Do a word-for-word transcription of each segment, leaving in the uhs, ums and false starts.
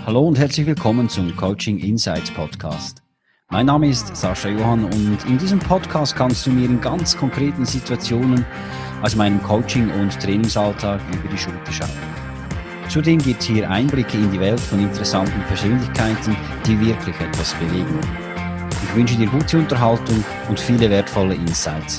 Hallo und herzlich willkommen zum Coaching Insights Podcast. Mein Name ist Sascha Johann und in diesem Podcast kannst du mir in ganz konkreten Situationen aus meinem Coaching- und Trainingsalltag über die Schulter schauen. Zudem gibt es hier Einblicke in die Welt von interessanten Persönlichkeiten, die wirklich etwas bewegen. Ich wünsche dir gute Unterhaltung und viele wertvolle Insights.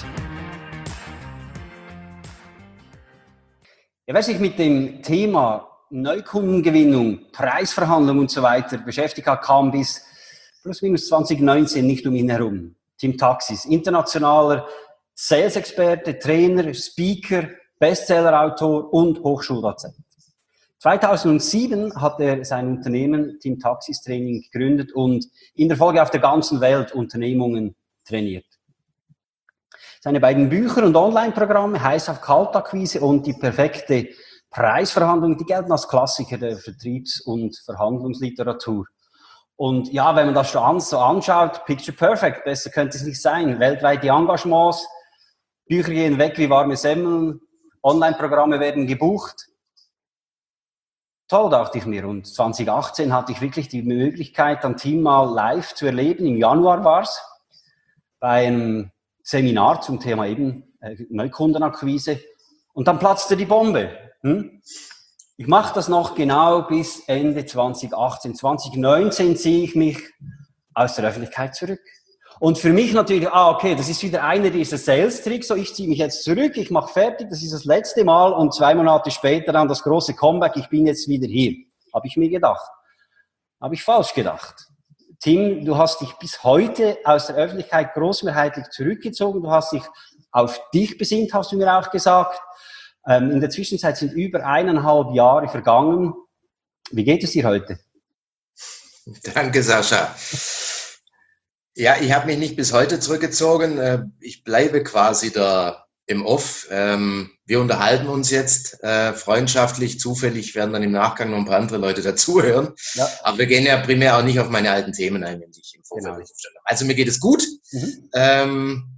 Ja, wer sich mit dem Thema Neukundengewinnung, Preisverhandlung und so weiter beschäftigt hat, kam bis plus minus zwanzig neunzehn nicht um ihn herum. Tim Taxis, internationaler Sales-Experte, Trainer, Speaker, Bestseller-Autor und Hochschuldozent. zweitausendsieben hat er sein Unternehmen Tim Taxis Training gegründet und in der Folge auf der ganzen Welt Unternehmungen trainiert. Seine beiden Bücher und Online-Programme, Heiß auf Kaltakquise und die perfekte Preisverhandlung, die gelten als Klassiker der Vertriebs- und Verhandlungsliteratur. Und ja, wenn man das schon so anschaut, Picture Perfect, besser könnte es nicht sein. Weltweite Engagements, Bücher gehen weg wie warme Semmeln, Online-Programme werden gebucht. Toll, dachte ich mir. Und zwanzig achtzehn hatte ich wirklich die Möglichkeit, dann Team mal live zu erleben. Im Januar war es, bei einem Seminar zum Thema eben äh, Neukundenakquise. Und dann platzte die Bombe. Hm? Ich mache das noch genau bis Ende zwanzig achtzehn. zwanzig neunzehn ziehe ich mich aus der Öffentlichkeit zurück. Und für mich natürlich, ah, okay, das ist wieder einer dieser Sales-Tricks, so ich ziehe mich jetzt zurück, ich mache fertig, das ist das letzte Mal und zwei Monate später dann das große Comeback, ich bin jetzt wieder hier. Habe ich mir gedacht. Habe ich falsch gedacht. Tim, du hast dich bis heute aus der Öffentlichkeit großmehrheitlich zurückgezogen, du hast dich auf dich besinnt, hast du mir auch gesagt. Ähm, in der Zwischenzeit sind über eineinhalb Jahre vergangen. Wie geht es dir heute? Danke, Sascha. Ja, ich habe mich nicht bis heute zurückgezogen. Ich bleibe quasi da im Off. Wir unterhalten uns jetzt freundschaftlich. Zufällig werden dann im Nachgang noch ein paar andere Leute dazuhören. Ja. Aber wir gehen ja primär auch nicht auf meine alten Themen ein, wenn ich im Vorfeld genau. Verstanden habe. Also mir geht es gut. Mhm. Ähm,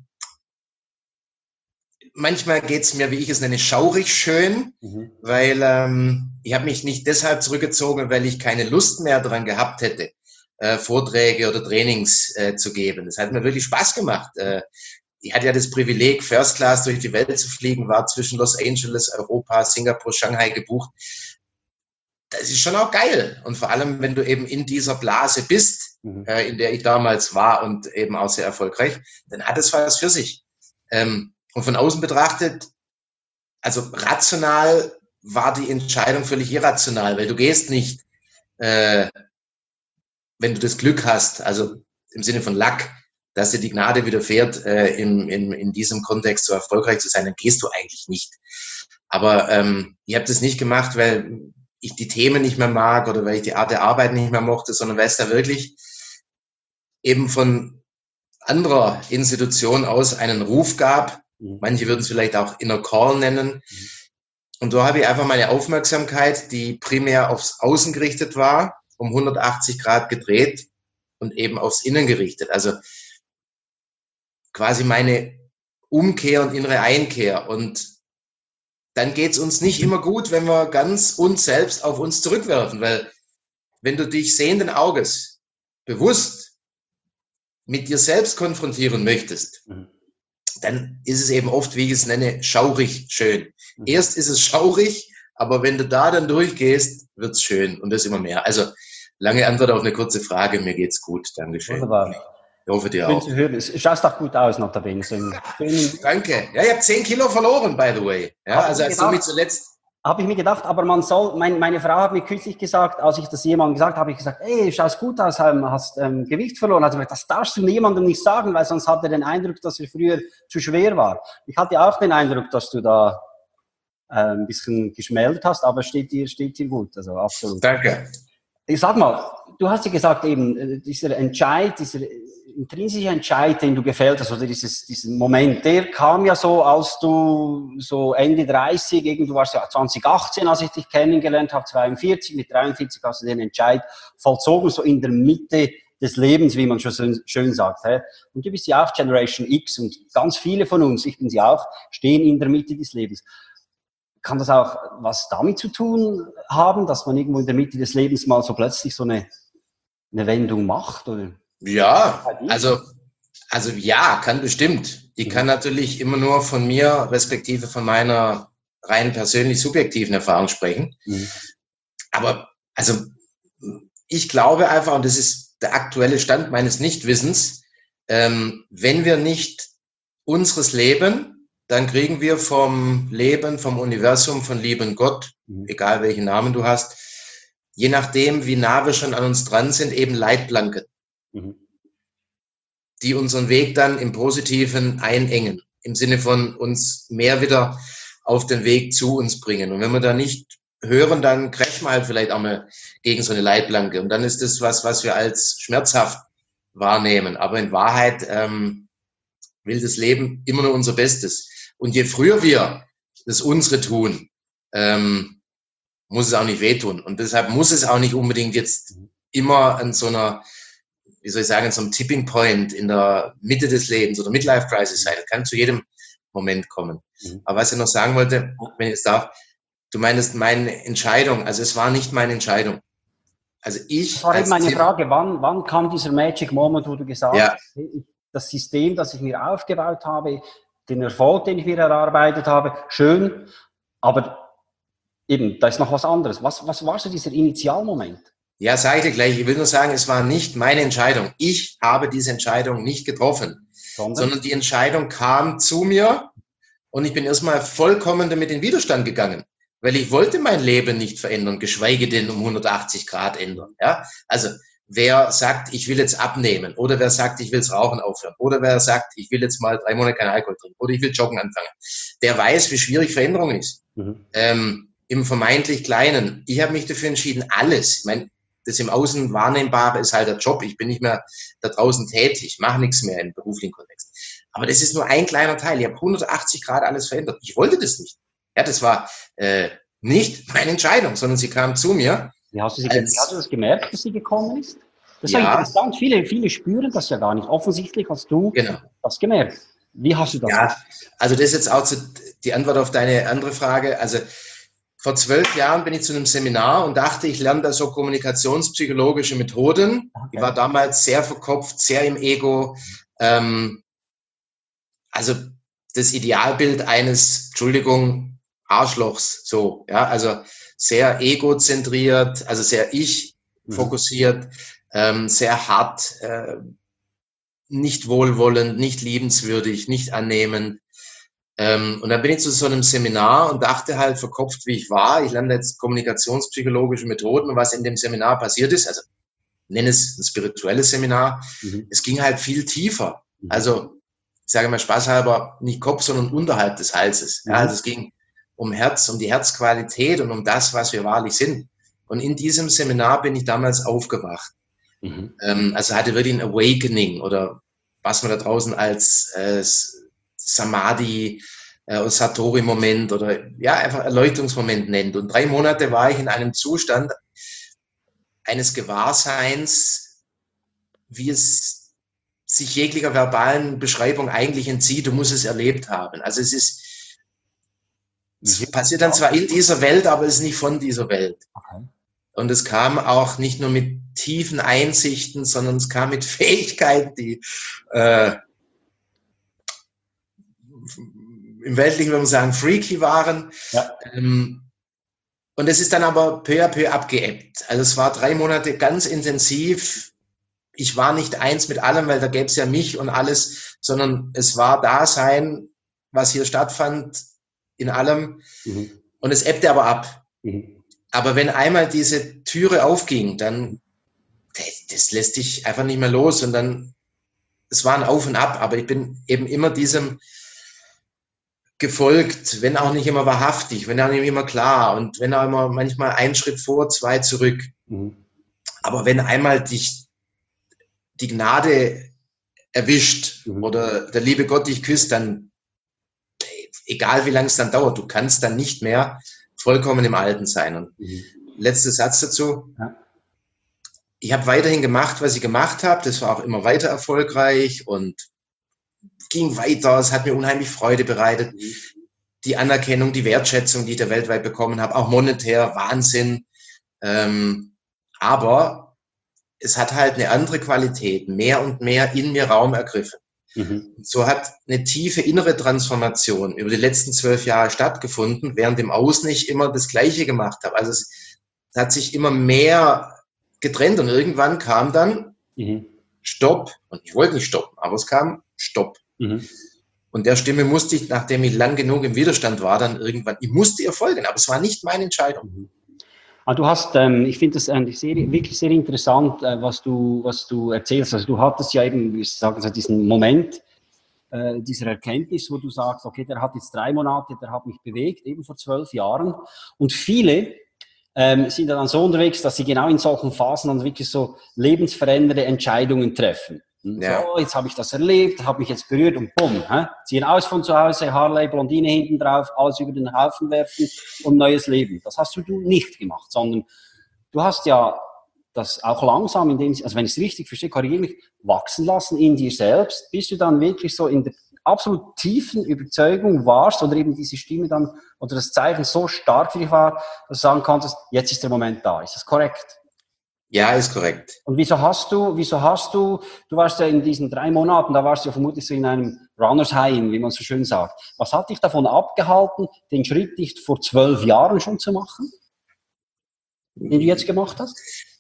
manchmal geht es mir, wie ich es nenne, schaurig schön, mhm. weil ähm, ich habe mich nicht deshalb zurückgezogen, weil ich keine Lust mehr daran gehabt hätte, Äh, Vorträge oder Trainings äh, zu geben. Das hat mir wirklich Spaß gemacht. Äh, ich hatte ja das Privileg, First Class durch die Welt zu fliegen, war zwischen Los Angeles, Europa, Singapur, Shanghai gebucht. Das ist schon auch geil. Und vor allem, wenn du eben in dieser Blase bist, mhm. äh, in der ich damals war und eben auch sehr erfolgreich, dann hat es was für sich. Ähm, und von außen betrachtet, also rational war die Entscheidung völlig irrational, weil du gehst nicht äh, wenn du das Glück hast, also im Sinne von Luck, dass dir die Gnade widerfährt, äh, in, in, in diesem Kontext so erfolgreich zu sein, dann gehst du eigentlich nicht. Aber ähm, ich habe das nicht gemacht, weil ich die Themen nicht mehr mag oder weil ich die Art der Arbeit nicht mehr mochte, sondern weil es da wirklich eben von anderer Institution aus einen Ruf gab. Mhm. Manche würden es vielleicht auch Inner Call nennen. Mhm. Und so habe ich einfach meine Aufmerksamkeit, die primär aufs Außen gerichtet war, um hundertachtzig Grad gedreht und eben aufs Innen gerichtet. Also quasi meine Umkehr und innere Einkehr. Und dann geht es uns nicht immer gut, wenn wir ganz uns selbst auf uns zurückwerfen, weil wenn du dich sehenden Auges bewusst mit dir selbst konfrontieren möchtest, mhm. dann ist es eben oft, wie ich es nenne, schaurig schön. Mhm. Erst ist es schaurig, aber wenn du da dann durchgehst, wird's schön und das immer mehr. Also lange Antwort auf eine kurze Frage. Mir geht's gut. Dankeschön. Wunderbar. Ich hoffe, dir auch. Du schaust auch gut aus, notabene. So Danke. Ja, ich habe zehn Kilo verloren, by the way. Ja, also als du mich zuletzt... Habe ich mir gedacht, aber man soll, mein, meine Frau hat mir kürzlich gesagt, als ich das jemandem gesagt habe, habe ich gesagt, ey, du schaust gut aus, hast ähm, Gewicht verloren. Also das darfst du jemandem nicht sagen, weil sonst hat er den Eindruck, dass er früher zu schwer war. Ich hatte auch den Eindruck, dass du da äh, ein bisschen geschmälert hast, aber steht dir, steht dir gut, also absolut. Danke. Ich sag mal, du hast ja gesagt eben, dieser Entscheid, dieser intrinsische Entscheid, den du gefällt hast, oder dieses, diesen Moment, der kam ja so, als du so Ende dreißig, du warst ja zwanzig achtzehn, als ich dich kennengelernt habe, zweiundvierzig, mit dreiundvierzig hast du den Entscheid vollzogen, so in der Mitte des Lebens, wie man schon schön sagt. Und du bist ja auch Generation X und ganz viele von uns, ich bin sie auch, stehen in der Mitte des Lebens. kann das auch was damit zu tun haben, dass man irgendwo in der Mitte des Lebens mal so plötzlich so eine, eine Wendung macht? Oder? Ja, also, also ja, kann bestimmt. Die mhm. kann natürlich immer nur von mir, respektive von meiner rein persönlich subjektiven Erfahrung sprechen. Mhm. Aber also ich glaube einfach, und das ist der aktuelle Stand meines Nichtwissens, ähm, wenn wir nicht unseres leben, dann kriegen wir vom Leben, vom Universum, von lieben Gott, mhm. egal welchen Namen du hast, je nachdem, wie nah wir schon an uns dran sind, eben Leitplanken, mhm. die unseren Weg dann im Positiven einengen, im Sinne von uns mehr wieder auf den Weg zu uns bringen. Und wenn wir da nicht hören, dann crashen wir halt vielleicht auch mal gegen so eine Leitplanke. Und dann ist das was, was wir als schmerzhaft wahrnehmen. Aber in Wahrheit ähm, will das Leben immer nur unser Bestes. Und je früher wir das unsere tun, ähm, muss es auch nicht wehtun. Und deshalb muss es auch nicht unbedingt jetzt immer an so einer, wie soll ich sagen, an so einem Tipping Point in der Mitte des Lebens oder Midlife Crisis sein. Das kann zu jedem Moment kommen. Mhm. Aber was ich noch sagen wollte, wenn ich es darf, du meinst meine Entscheidung, also es war nicht meine Entscheidung. Also ich. Das war eben meine Frage, wann, wann kam dieser Magic Moment, wo du gesagt ja. hast, das System, das ich mir aufgebaut habe, den Erfolg, den ich mir erarbeitet habe, schön, aber eben, da ist noch was anderes. Was, was war so dieser Initialmoment? Ja, sage ich dir gleich. Ich will nur sagen, es war nicht meine Entscheidung. Ich habe diese Entscheidung nicht getroffen, sondern, sondern die Entscheidung kam zu mir und ich bin erstmal vollkommen damit in Widerstand gegangen, weil ich wollte mein Leben nicht verändern, geschweige denn um hundertachtzig Grad ändern. Ja, also wer sagt, ich will jetzt abnehmen, oder wer sagt, ich will das Rauchen aufhören, oder wer sagt, ich will jetzt mal drei Monate keinen Alkohol trinken, oder ich will joggen anfangen, der weiß, wie schwierig Veränderung ist. Mhm. Ähm, im vermeintlich Kleinen. Ich habe mich dafür entschieden, alles. Ich meine, das im Außen Wahrnehmbare ist halt der Job. Ich bin nicht mehr da draußen tätig, mache nichts mehr im beruflichen Kontext. Aber das ist nur ein kleiner Teil. Ich habe hundertachtzig Grad alles verändert. Ich wollte das nicht. Ja, das war äh, nicht meine Entscheidung, sondern sie kam zu mir. Wie hast du, sie, als, wie hast du das gemerkt, dass sie gekommen ist? Das ist ja interessant. Viele, viele spüren das ja gar nicht. Offensichtlich hast du genau. das gemerkt. Wie hast du das? Ja, also das ist jetzt auch die Antwort auf deine andere Frage. Also vor zwölf Jahren bin ich zu einem Seminar und dachte, ich lerne da so kommunikationspsychologische Methoden. Okay. Ich war damals sehr verkopft, sehr im Ego. Ähm, also das Idealbild eines, Entschuldigung, Arschlochs, so, ja, also sehr egozentriert, also sehr ich-fokussiert, mhm. ähm, sehr hart, äh, nicht wohlwollend, nicht liebenswürdig, nicht annehmend. Ähm, und dann bin ich zu so einem Seminar und dachte halt, verkopft wie ich war, ich lerne jetzt kommunikationspsychologische Methoden und was in dem Seminar passiert ist, also nenne es ein spirituelles Seminar, mhm. es ging halt viel tiefer. Mhm. Also ich sage mal spaßhalber, nicht Kopf, sondern unterhalb des Halses. Mhm. Ja, also es ging um Herz, um die Herzqualität und um das, was wir wahrlich sind. Und in diesem Seminar bin ich damals aufgewacht. Mhm. Ähm, also hatte wirklich ein Awakening oder was man da draußen als äh, Samadhi äh, oder Satori-Moment oder ja, einfach Erleuchtungsmoment nennt. Und drei Monate war ich in einem Zustand eines Gewahrseins, wie es sich jeglicher verbalen Beschreibung eigentlich entzieht. Du musst es erlebt haben. Also es ist, es passiert dann zwar in dieser Welt, aber es ist nicht von dieser Welt. Okay. Und es kam auch nicht nur mit tiefen Einsichten, sondern es kam mit Fähigkeiten, die äh, im Weltlichen würde man sagen, freaky waren. Ja. Ähm, und es ist dann aber peu à peu abgeebbt. Also es war drei Monate ganz intensiv. Ich war nicht eins mit allem, weil da gäbe es ja mich und alles, sondern es war Dasein, was hier stattfand, in allem. Mhm. Und es ebbte aber ab. Mhm. Aber wenn einmal diese Türe aufging, dann, das, das lässt dich einfach nicht mehr los. Und dann, es war ein Auf und Ab, aber ich bin eben immer diesem gefolgt, wenn auch nicht immer wahrhaftig, wenn auch nicht immer klar und wenn auch immer manchmal einen Schritt vor, zwei zurück. Mhm. Aber wenn einmal dich die Gnade erwischt mhm. oder der liebe Gott dich küsst, dann, egal wie lange es dann dauert, du kannst dann nicht mehr vollkommen im Alten sein. Und mhm. letzter Satz dazu. Ja. Ich habe weiterhin gemacht, was ich gemacht habe. Das war auch immer weiter erfolgreich und ging weiter. Es hat mir unheimlich Freude bereitet. Mhm. die Anerkennung, die Wertschätzung, die ich da weltweit bekommen habe, auch monetär, Wahnsinn. Ähm, aber es hat halt eine andere Qualität, mehr und mehr in mir Raum ergriffen. Mhm. So hat eine tiefe innere Transformation über die letzten zwölf Jahre stattgefunden, während im Außen ich immer das Gleiche gemacht habe. Also es, es hat sich immer mehr getrennt und irgendwann kam dann mhm. Stopp. Und ich wollte nicht stoppen, aber es kam Stopp. Mhm. Und der Stimme musste ich, nachdem ich lang genug im Widerstand war, dann irgendwann, ich musste ihr folgen, aber es war nicht meine Entscheidung. Mhm. Ah, du hast, ähm, ich finde das eigentlich sehr, wirklich sehr interessant, äh, was du, was du erzählst. Also du hattest ja eben, wie sagen Sie, diesen Moment äh, dieser Erkenntnis, wo du sagst, okay, der hat jetzt drei Monate, der hat mich bewegt, eben vor zwölf Jahren. Und viele ähm, sind dann so unterwegs, dass sie genau in solchen Phasen dann wirklich so lebensverändernde Entscheidungen treffen. Ja. So, jetzt habe ich das erlebt, habe mich jetzt berührt und bumm, hä? Ziehen aus von zu Hause, Harley, Blondine hinten drauf, alles über den Haufen werfen und neues Leben. Das hast du nicht gemacht, sondern du hast ja das auch langsam, in dem, also wenn ich es richtig verstehe, korrigiere mich, wachsen lassen in dir selbst, bis du dann wirklich so in der absolut tiefen Überzeugung warst oder eben diese Stimme dann oder das Zeichen so stark für dich war, dass du sagen konntest, jetzt ist der Moment da. Ist das korrekt? Ja, ist korrekt. Und wieso hast du, wieso hast du, du warst ja in diesen drei Monaten, da warst du ja vermutlich so in einem Runners High, wie man so schön sagt. Was hat dich davon abgehalten, den Schritt nicht vor zwölf Jahren schon zu machen, den du jetzt gemacht hast?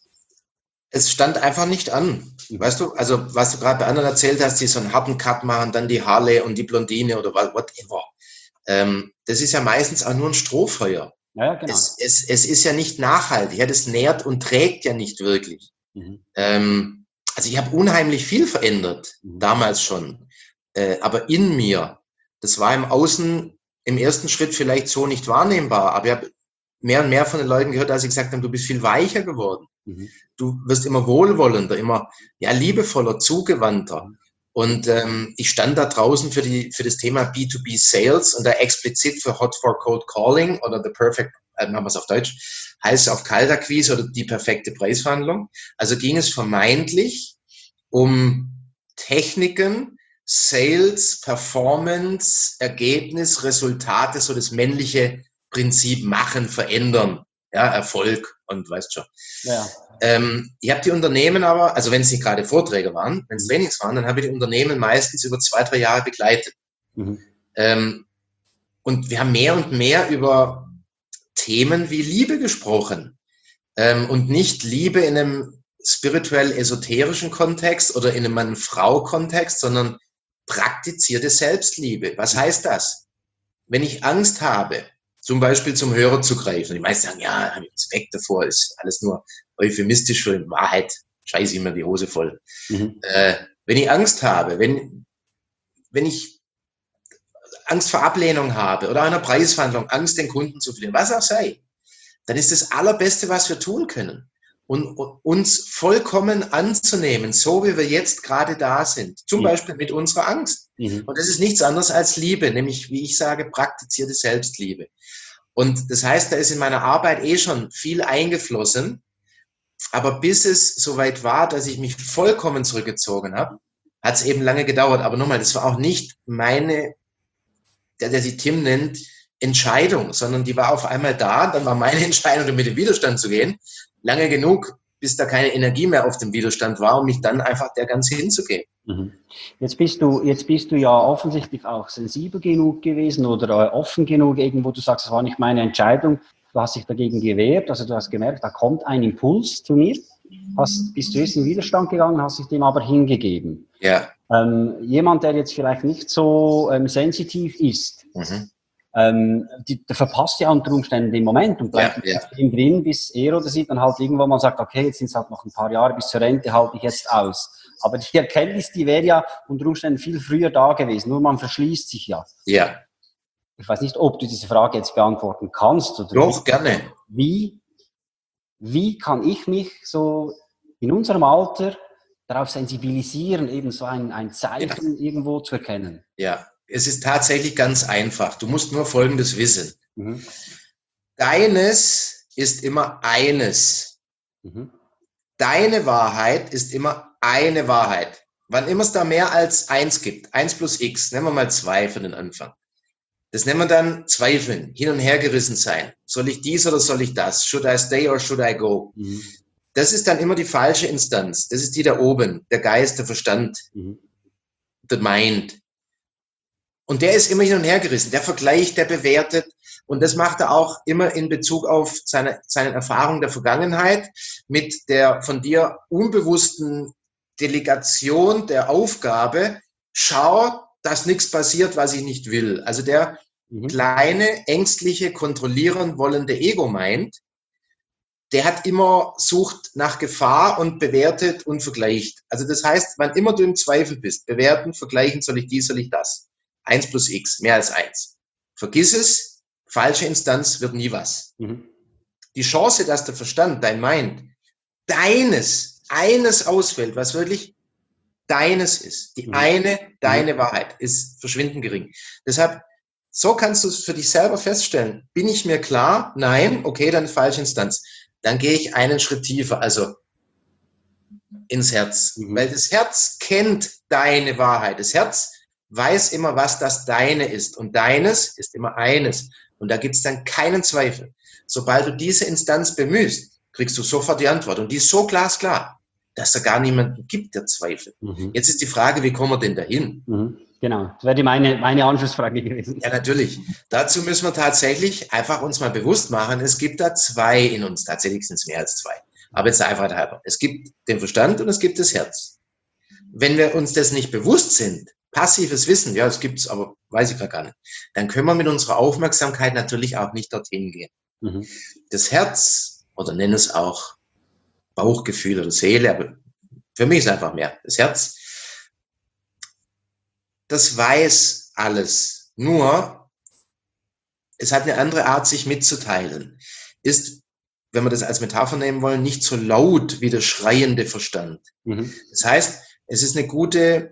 Es stand einfach nicht an. Weißt du, also was du gerade bei anderen erzählt hast, die so einen harten Cut machen, dann die Harley und die Blondine oder whatever. Ähm, das ist ja meistens auch nur ein Strohfeuer. Ja, genau. Es, es, es ist ja nicht nachhaltig. Ja, das nährt und trägt ja nicht wirklich. Mhm. Ähm, also ich habe unheimlich viel verändert, mhm. damals schon. Äh, aber in mir, das war im Außen im ersten Schritt vielleicht so nicht wahrnehmbar. Aber ich habe mehr und mehr von den Leuten gehört, als sie gesagt haben, du bist viel weicher geworden. Mhm. Du wirst immer wohlwollender, immer ja, liebevoller, zugewandter. Mhm. Und ähm, ich stand da draußen für, die, für das Thema B zwei B Sales und da explizit für Hot for Cold Calling oder The Perfect, äh, machen wir es auf Deutsch, heißt auf Kaltakquise oder die perfekte Preisverhandlung. Also ging es vermeintlich um Techniken, Sales, Performance, Ergebnis, Resultate, so das männliche Prinzip machen, verändern, ja, Erfolg und weißt schon. Ja. Ähm, ich habe die Unternehmen aber, also wenn es nicht gerade Vorträge waren, wenn es mhm. Trainings waren, dann habe ich die Unternehmen meistens über zwei, drei Jahre begleitet. Mhm. Ähm, und wir haben mehr und mehr über Themen wie Liebe gesprochen. Ähm, und nicht Liebe in einem spirituell-esoterischen Kontext oder in einem Mann-Frau-Kontext, sondern praktizierte Selbstliebe. Was heißt das? Wenn ich Angst habe, zum Beispiel zum Hörer zu greifen, die meisten sagen, ja, habe ich Respekt davor, ist alles nur euphemistisch für in Wahrheit, scheiße ich mir die Hose voll. Mhm. Äh, wenn ich Angst habe, wenn, wenn ich Angst vor Ablehnung habe oder einer Preisverhandlung, Angst, den Kunden zu verlieren, was auch sei, dann ist das Allerbeste, was wir tun können. Und, und uns vollkommen anzunehmen, so wie wir jetzt gerade da sind. Zum mhm. Beispiel mit unserer Angst. Mhm. Und das ist nichts anderes als Liebe, nämlich, wie ich sage, praktizierte Selbstliebe. Und das heißt, da ist in meiner Arbeit eh schon viel eingeflossen. Aber bis es soweit war, dass ich mich vollkommen zurückgezogen habe, hat es eben lange gedauert. Aber nochmal, das war auch nicht meine, der, der sich Tim nennt, Entscheidung, sondern die war auf einmal da. Dann war meine Entscheidung, mit dem Widerstand zu gehen. Lange genug, bis da keine Energie mehr auf dem Widerstand war, um mich dann einfach der Ganze hinzugeben. Mhm. Jetzt bist du, jetzt bist du ja offensichtlich auch sensibel genug gewesen oder offen genug irgendwo. Du sagst, es war nicht meine Entscheidung. Du hast dich dagegen gewehrt. Also du hast gemerkt, da kommt ein Impuls zu mir. Hast, bist du erst in Widerstand gegangen, hast dich dem aber hingegeben. Ja. Ähm, jemand, der jetzt vielleicht nicht so ähm, sensitiv ist, mhm. Ähm, die, der verpasst ja unter Umständen den Moment und bleibt ja, ja. drin, bis er oder sie dann halt irgendwann mal sagt, okay, jetzt sind es halt noch ein paar Jahre bis zur Rente, halte ich jetzt aus. Aber die Erkenntnis, die wäre ja unter Umständen viel früher da gewesen, nur man verschließt sich ja. Ja. Ich weiß nicht, ob du diese Frage jetzt beantworten kannst. Oder Doch, wie, gerne. Wie, wie kann ich mich so in unserem Alter darauf sensibilisieren, eben so ein, ein Zeichen ja. irgendwo zu erkennen? Ja. Es ist tatsächlich ganz einfach. Du musst nur Folgendes wissen. Mhm. Deines ist immer eines. Mhm. Deine Wahrheit ist immer eine Wahrheit. Wann immer es da mehr als eins gibt, eins plus x, nehmen wir mal zwei für den Anfang, Das nennen wir dann Zweifeln, hin und her gerissen sein. Soll ich dies oder soll ich das? Should I stay or should I go? Mhm. Das ist dann immer die falsche Instanz. Das ist die da oben, der Geist, der Verstand, mhm. the mind. Und der ist immer hin und her gerissen. Der vergleicht, der bewertet. Und das macht er auch immer in Bezug auf seine, seine Erfahrung der Vergangenheit mit der von dir unbewussten Delegation der Aufgabe. Schau, dass nichts passiert, was ich nicht will. Also der mhm. kleine, ängstliche, kontrollieren wollende Ego-Mind, der hat immer, sucht nach Gefahr und bewertet und vergleicht. Also das heißt, wann immer du im Zweifel bist, bewerten, vergleichen, soll ich dies, soll ich das. Eins plus X, mehr als eins. Vergiss es, falsche Instanz wird nie was. Mhm. Die Chance, dass der Verstand, dein Mind, deines, eines ausfällt, was wirklich deines ist, die mhm. eine, deine mhm. Wahrheit, ist verschwindend gering. Deshalb, so kannst du es für dich selber feststellen. Bin ich mir klar? Nein, okay, dann falsche Instanz. Dann gehe ich einen Schritt tiefer, also ins Herz. Mhm. Weil das Herz kennt deine Wahrheit. Das Herz weiß immer, was das Deine ist. Und Deines ist immer eines. Und da gibt es dann keinen Zweifel. Sobald du diese Instanz bemühst, kriegst du sofort die Antwort. Und die ist so glasklar, dass da gar niemanden gibt, der Zweifel. Mhm. Jetzt ist die Frage, wie kommen wir denn dahin? Mhm. Genau, das wäre meine, meine Anschlussfrage gewesen. Ja, natürlich. Dazu müssen wir tatsächlich einfach uns mal bewusst machen, es gibt da zwei in uns. Tatsächlich sind es mehr als zwei. Aber jetzt einfach halber. Es gibt den Verstand und es gibt das Herz. Wenn wir uns das nicht bewusst sind, passives Wissen, ja, das gibt's, aber weiß ich gar nicht, dann können wir mit unserer Aufmerksamkeit natürlich auch nicht dorthin gehen. Mhm. Das Herz, oder nenn es auch Bauchgefühl oder Seele, aber für mich ist es einfach mehr. Das Herz, das weiß alles. Nur, es hat eine andere Art, sich mitzuteilen. Ist, wenn wir das als Metapher nehmen wollen, nicht so laut wie der schreiende Verstand. Mhm. Das heißt, es ist eine gute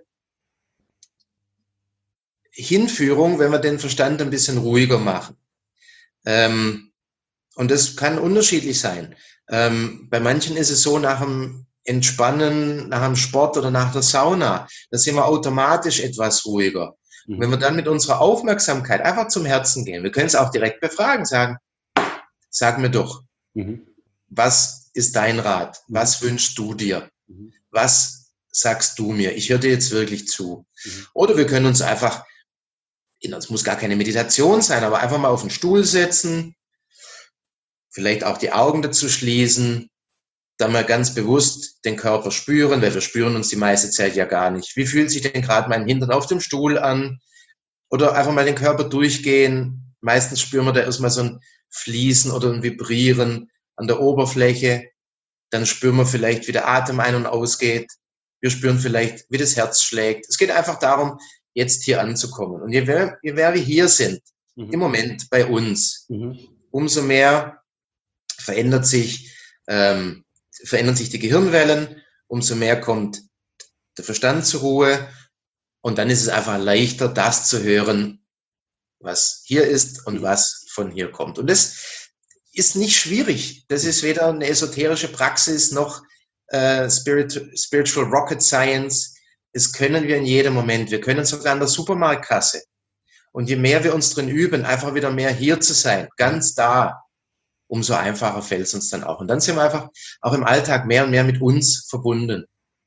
Hinführung, wenn wir den Verstand ein bisschen ruhiger machen. Ähm, und das kann unterschiedlich sein. Ähm, bei manchen ist es so, nach dem Entspannen, nach dem Sport oder nach der Sauna, da sind wir automatisch etwas ruhiger. Mhm. Und wenn wir dann mit unserer Aufmerksamkeit einfach zum Herzen gehen, wir können es auch direkt befragen, sagen, sag mir doch, mhm. was ist dein Rat? Was mhm. wünschst du dir? Mhm. Was sagst du mir? Ich höre dir jetzt wirklich zu. Mhm. Oder wir können uns einfach, es muss gar keine Meditation sein, aber einfach mal auf den Stuhl setzen, vielleicht auch die Augen dazu schließen, dann mal ganz bewusst den Körper spüren, weil wir spüren uns die meiste Zeit ja gar nicht. Wie fühlt sich denn gerade mein Hintern auf dem Stuhl an? Oder einfach mal den Körper durchgehen. Meistens spüren wir da erstmal so ein Fließen oder ein Vibrieren an der Oberfläche. Dann spüren wir vielleicht, wie der Atem ein- und ausgeht. Wir spüren vielleicht, wie das Herz schlägt. Es geht einfach darum, jetzt hier anzukommen. Und je mehr, je mehr wir hier sind, mhm. im Moment bei uns, mhm. umso mehr verändert sich, ähm, verändern sich die Gehirnwellen, umso mehr kommt der Verstand zur Ruhe und dann ist es einfach leichter, das zu hören, was hier ist und was von hier kommt. Und das ist nicht schwierig. Das ist weder eine esoterische Praxis noch äh, Spirit, Spiritual Rocket Science. Das können wir in jedem Moment. Wir können sogar an der Supermarktkasse. Und je mehr wir uns drin üben, einfach wieder mehr hier zu sein, ganz da, umso einfacher fällt es uns dann auch. Und dann sind wir einfach auch im Alltag mehr und mehr mit uns verbunden.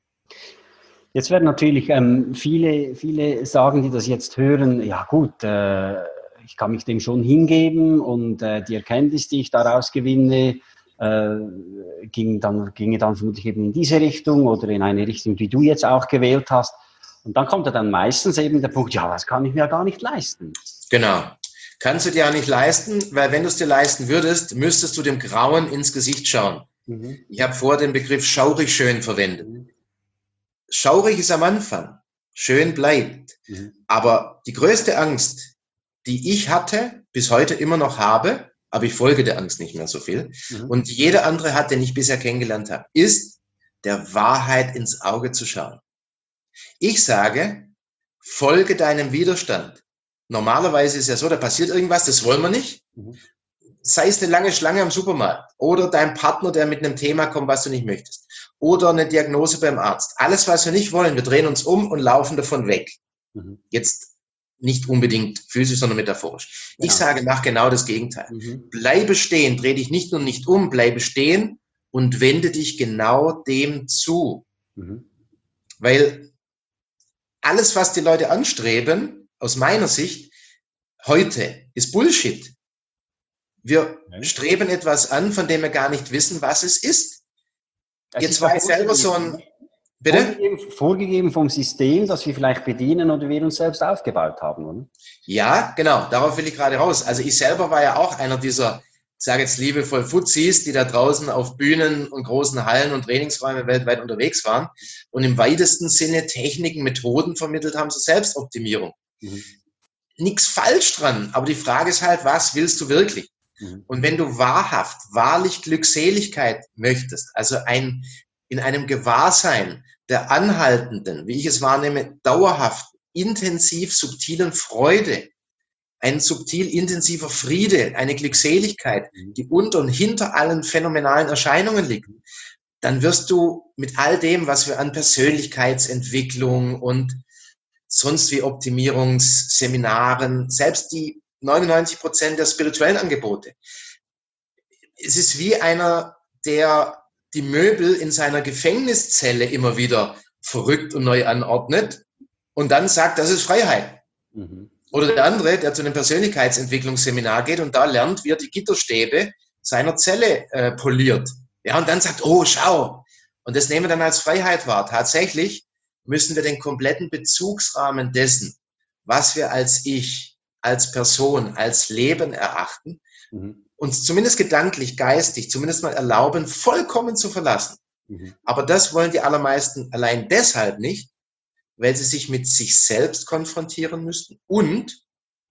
Jetzt werden natürlich ähm, viele, viele sagen, die das jetzt hören, ja gut, äh, ich kann mich dem schon hingeben und äh, die Erkenntnis, die ich daraus gewinne, äh, ging dann, ginge dann vermutlich eben in diese Richtung oder in eine Richtung, die du jetzt auch gewählt hast. Und dann kommt ja dann meistens eben der Punkt, ja, das kann ich mir gar nicht leisten. Genau. Kannst du dir ja nicht leisten, weil wenn du es dir leisten würdest, müsstest du dem Grauen ins Gesicht schauen. Mhm. Ich habe vorher den Begriff schaurig schön verwendet. Mhm. Schaurig ist am Anfang, schön bleibt. Mhm. Aber die größte Angst, die ich hatte, bis heute immer noch habe, aber ich folge der Angst nicht mehr so viel, mhm. und jeder andere hat, den ich bisher kennengelernt habe, ist, der Wahrheit ins Auge zu schauen. Ich sage, folge deinem Widerstand. Normalerweise ist es ja so, da passiert irgendwas, das wollen wir nicht. Mhm. Sei es eine lange Schlange am Supermarkt oder dein Partner, der mit einem Thema kommt, was du nicht möchtest. Oder eine Diagnose beim Arzt. Alles, was wir nicht wollen, wir drehen uns um und laufen davon weg. Mhm. Jetzt nicht unbedingt physisch, sondern metaphorisch. Genau. Ich sage, mach genau das Gegenteil. Mhm. Bleibe stehen, dreh dich nicht nur nicht um, bleibe stehen und wende dich genau dem zu. Mhm. Weil alles, was die Leute anstreben, aus meiner Sicht, heute ist Bullshit. Wir okay. streben etwas an, von dem wir gar nicht wissen, was es ist. Es Jetzt ist war ich selber so ein... Bitte? Vorgegeben, vorgegeben vom System, das wir vielleicht bedienen oder wir uns selbst aufgebaut haben, oder? Ja, genau, darauf will ich gerade raus. Also ich selber war ja auch einer dieser, ich sage jetzt liebevoll, Fuzis, die da draußen auf Bühnen und großen Hallen und Trainingsräumen weltweit unterwegs waren und im weitesten Sinne Techniken, Methoden vermittelt haben zur Selbstoptimierung. Mhm. Nichts falsch dran, aber die Frage ist halt, was willst du wirklich? Mhm. Und wenn du wahrhaft, wahrlich Glückseligkeit möchtest, also ein in einem Gewahrsein der anhaltenden, wie ich es wahrnehme, dauerhaft, intensiv, subtilen Freude, ein subtil intensiver Friede, eine Glückseligkeit, die unter und hinter allen phänomenalen Erscheinungen liegt, dann wirst du mit all dem, was wir an Persönlichkeitsentwicklung und sonst wie Optimierungsseminaren, selbst die neunundneunzig Prozent der spirituellen Angebote, es ist wie einer, der die Möbel in seiner Gefängniszelle immer wieder verrückt und neu anordnet und dann sagt, das ist Freiheit. Mhm. Oder der andere, der zu einem Persönlichkeitsentwicklungsseminar geht und da lernt, wie er die Gitterstäbe seiner Zelle äh, poliert. Ja, und dann sagt, oh, schau. Und das nehmen wir dann als Freiheit wahr. Tatsächlich müssen wir den kompletten Bezugsrahmen dessen, was wir als Ich, als Person, als Leben erachten, mhm. uns zumindest gedanklich, geistig, zumindest mal erlauben, vollkommen zu verlassen. Mhm. Aber das wollen die allermeisten allein deshalb nicht, weil sie sich mit sich selbst konfrontieren müssten und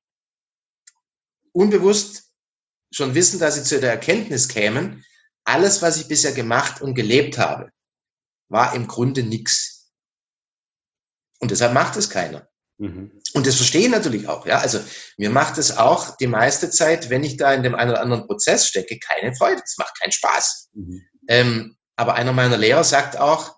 unbewusst schon wissen, dass sie zu der Erkenntnis kämen, alles, was ich bisher gemacht und gelebt habe, war im Grunde nichts. Und deshalb macht es keiner. Mhm. Und das verstehe ich natürlich auch. Ja? Also mir macht es auch die meiste Zeit, wenn ich da in dem einen oder anderen Prozess stecke, keine Freude. Es macht keinen Spaß. Mhm. Ähm, aber einer meiner Lehrer sagt auch,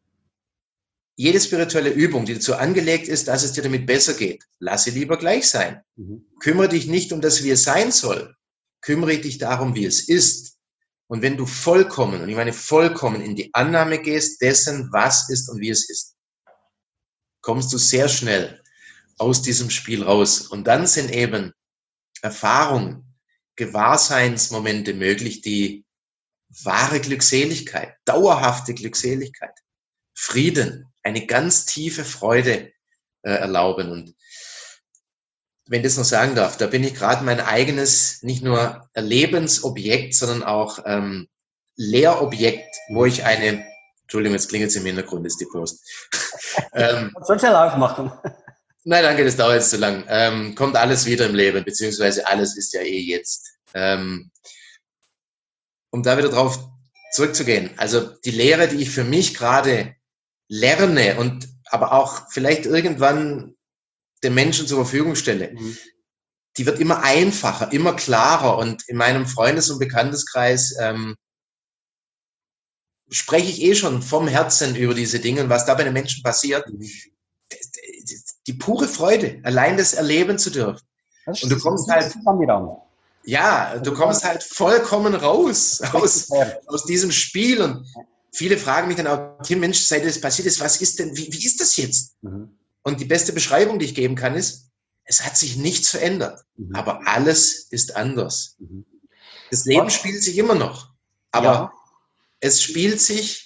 jede spirituelle Übung, die dazu angelegt ist, dass es dir damit besser geht, lass sie lieber gleich sein. Mhm. Kümmere dich nicht um das, wie es sein soll. Kümmere dich darum, wie es ist. Und wenn du vollkommen, und ich meine vollkommen, in die Annahme gehst dessen, was ist und wie es ist, kommst du sehr schnell aus diesem Spiel raus. Und dann sind eben Erfahrungen, Gewahrseinsmomente möglich, die wahre Glückseligkeit, dauerhafte Glückseligkeit, Frieden, eine ganz tiefe Freude äh, erlauben. Und wenn ich das noch sagen darf, da bin ich gerade mein eigenes, nicht nur Lebensobjekt, sondern auch ähm, Lehrobjekt, wo ich eine, Entschuldigung, jetzt klingelt es im Hintergrund, ist die Post. ähm, Soll schnell aufmachen. Nein, danke, das dauert jetzt zu lang. Ähm, kommt alles wieder im Leben, beziehungsweise alles ist ja eh jetzt. Ähm, um da wieder drauf zurückzugehen. Also die Lehre, die ich für mich gerade lerne und aber auch vielleicht irgendwann den Menschen zur Verfügung stelle, mhm. die wird immer einfacher, immer klarer. Und in meinem Freundes- und Bekannteskreis ähm, spreche ich eh schon vom Herzen über diese Dinge und was da bei den Menschen passiert. Mhm. Die pure Freude, allein das erleben zu dürfen. Das und du kommst halt, ja, du kommst halt vollkommen raus aus, aus diesem Spiel. Und viele fragen mich dann auch, Tim, Mensch, seit das passiert ist, was ist denn, wie, wie ist das jetzt? Mhm. Und die beste Beschreibung, die ich geben kann, ist, es hat sich nichts verändert, mhm. aber alles ist anders. Mhm. Das Leben was? spielt sich immer noch, aber ja. es spielt sich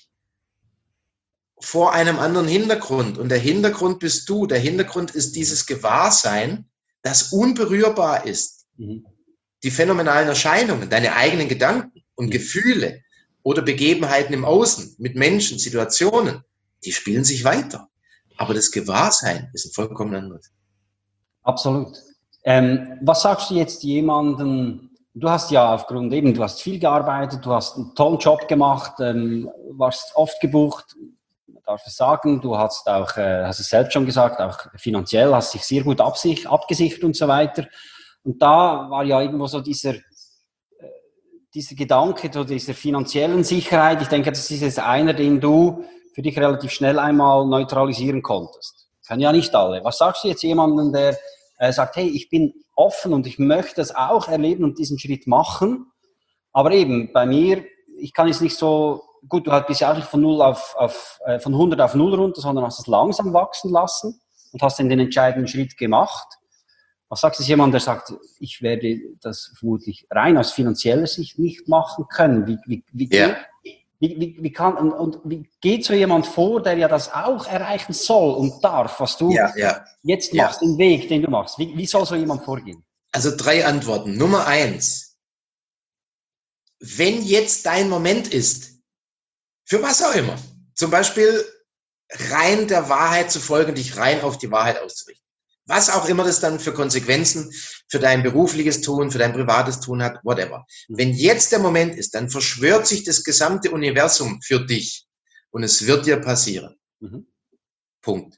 vor einem anderen Hintergrund. Und der Hintergrund bist du. Der Hintergrund ist dieses Gewahrsein, das unberührbar ist. Mhm. Die phänomenalen Erscheinungen, deine eigenen Gedanken und mhm. Gefühle oder Begebenheiten im Außen mit Menschen, Situationen, die spielen sich weiter. Aber das Gewahrsein ist ein vollkommen anderes. Absolut. Ähm, was sagst du jetzt jemandem, du hast ja aufgrund eben, du hast viel gearbeitet, du hast einen tollen Job gemacht, ähm, warst oft gebucht, darf ich sagen, du hast auch, äh, hast es selbst schon gesagt, auch finanziell hast dich sehr gut absicht, abgesichert und so weiter. Und da war ja irgendwo so dieser, äh, dieser Gedanke zu dieser finanziellen Sicherheit. Ich denke, das ist jetzt einer, den du für dich relativ schnell einmal neutralisieren konntest. Kann ja nicht alle. Was sagst du jetzt jemandem, der äh, sagt, hey, ich bin offen und ich möchte das auch erleben und diesen Schritt machen. Aber eben, bei mir, ich kann jetzt nicht so, gut, du bist ja auch nicht von null auf, auf äh, von hundert auf null runter, sondern hast es langsam wachsen lassen und hast dann den entscheidenden Schritt gemacht. Was sagt es jemand, der sagt, ich werde das vermutlich rein aus finanzieller Sicht nicht machen können? Wie, wie, wie, Ja. wie, wie, wie, kann, und, und wie geht so jemand vor, der ja das auch erreichen soll und darf, was du Ja, ja. jetzt machst, Ja. den Weg, den du machst? Wie, wie soll so jemand vorgehen? Also drei Antworten. Nummer eins. Wenn jetzt dein Moment ist, für was auch immer, zum Beispiel rein der Wahrheit zu folgen, dich rein auf die Wahrheit auszurichten. Was auch immer das dann für Konsequenzen für dein berufliches Tun, für dein privates Tun hat, whatever. Wenn jetzt der Moment ist, dann verschwört sich das gesamte Universum für dich und es wird dir passieren. Mhm. Punkt.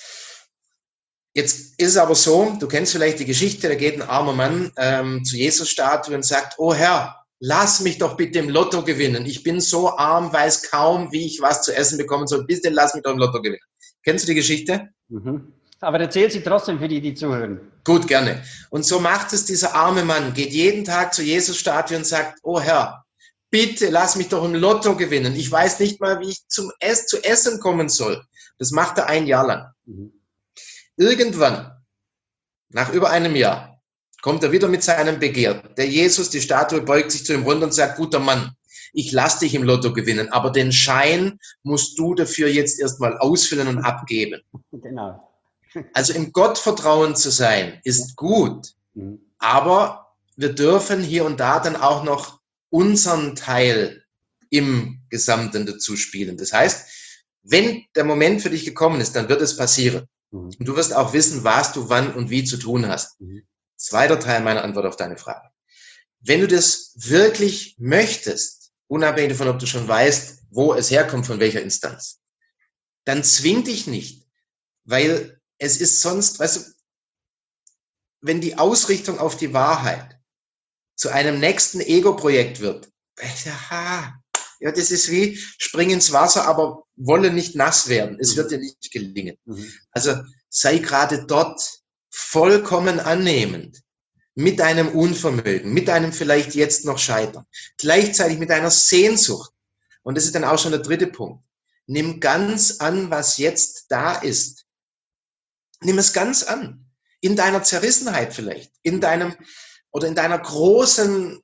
Jetzt ist es aber so, du kennst vielleicht die Geschichte, da geht ein armer Mann ähm, zu Jesus-Statue und sagt, oh Herr, lass mich doch bitte im Lotto gewinnen. Ich bin so arm, weiß kaum, wie ich was zu essen bekommen soll. Bitte lass mich doch im Lotto gewinnen. Kennst du die Geschichte? Mhm. Aber erzähl sie trotzdem für die, die zuhören. Gut, gerne. Und so macht es dieser arme Mann, geht jeden Tag zur Jesus-Statue und sagt, oh Herr, bitte lass mich doch im Lotto gewinnen. Ich weiß nicht mal, wie ich zum Ess, zu essen kommen soll. Das macht er ein Jahr lang. Mhm. Irgendwann, nach über einem Jahr, kommt er wieder mit seinem Begehr. Der Jesus, die Statue, beugt sich zu ihm runter und sagt, guter Mann, ich lass dich im Lotto gewinnen, aber den Schein musst du dafür jetzt erstmal ausfüllen und abgeben. Genau. Also im Gottvertrauen zu sein, ist gut, aber wir dürfen hier und da dann auch noch unseren Teil im Gesamten dazu spielen. Das heißt, wenn der Moment für dich gekommen ist, dann wird es passieren. Und du wirst auch wissen, was du wann und wie zu tun hast. Zweiter Teil meiner Antwort auf deine Frage. Wenn du das wirklich möchtest, unabhängig davon, ob du schon weißt, wo es herkommt, von welcher Instanz, dann zwing dich nicht, weil es ist sonst, weißt du, wenn die Ausrichtung auf die Wahrheit zu einem nächsten Ego-Projekt wird, ja, ja, das ist wie spring ins Wasser, aber wolle nicht nass werden. Es wird dir nicht gelingen. Mhm. Also sei gerade dort vollkommen annehmend mit deinem Unvermögen, mit deinem vielleicht jetzt noch Scheitern, gleichzeitig mit deiner Sehnsucht. Und das ist dann auch schon der dritte Punkt. Nimm ganz an, was jetzt da ist. Nimm es ganz an. In deiner Zerrissenheit vielleicht, in deinem oder in deiner großen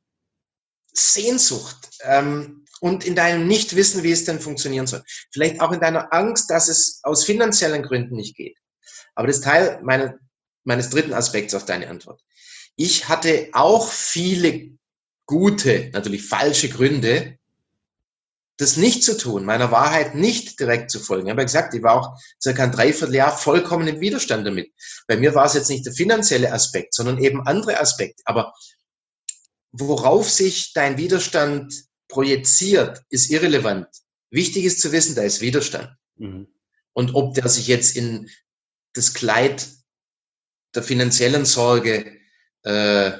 Sehnsucht ähm, und in deinem Nichtwissen, wie es denn funktionieren soll. Vielleicht auch in deiner Angst, dass es aus finanziellen Gründen nicht geht. Aber das ist Teil meine, meines dritten Aspekts auf deine Antwort. Ich hatte auch viele gute, natürlich falsche Gründe, das nicht zu tun, meiner Wahrheit nicht direkt zu folgen. Ich habe ja gesagt, ich war auch circa ein Dreivierteljahr vollkommen im Widerstand damit. Bei mir war es jetzt nicht der finanzielle Aspekt, sondern eben andere Aspekte. Aber worauf sich dein Widerstand projiziert, ist irrelevant. Wichtig ist zu wissen, da ist Widerstand. Mhm. Und ob der sich jetzt in das Kleid der finanziellen Sorge, äh,